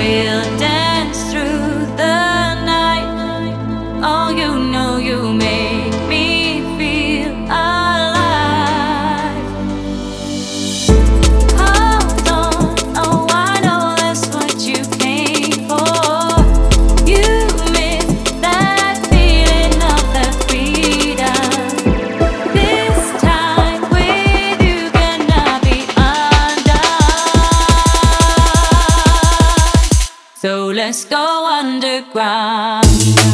We'll dance through the night. Oh, you know you make me feel alive. Hold on, oh, I know that's what you came for. You miss that feeling of that freedom. This time with you cannot be undone. So let's go underground.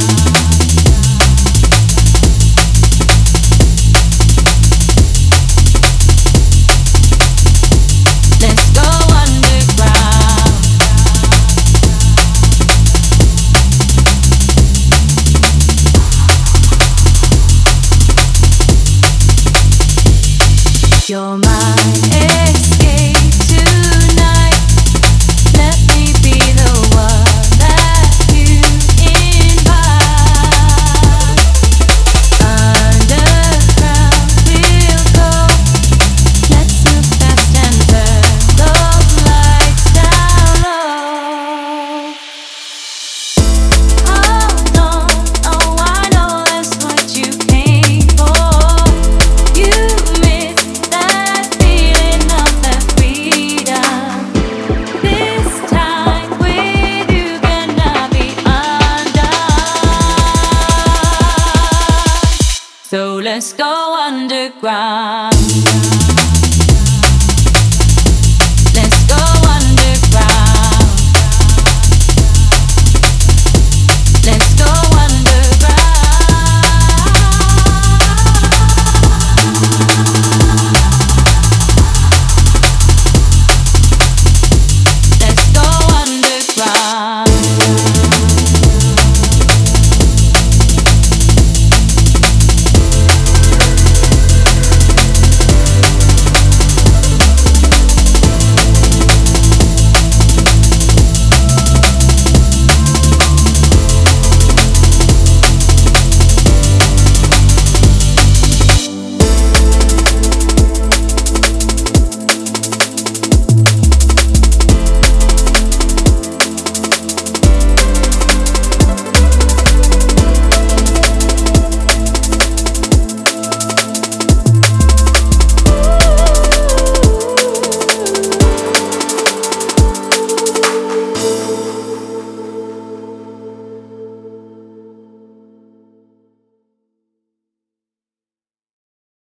Let's go underground. You're my escape tonight. Let me be the one that you invite. Underground we'll go. Let's move fast and turn those lights down low. Hold on, oh, I know that's what you came for. You miss that feeling of that freedom. This time with you cannot be undone. So let's go underground.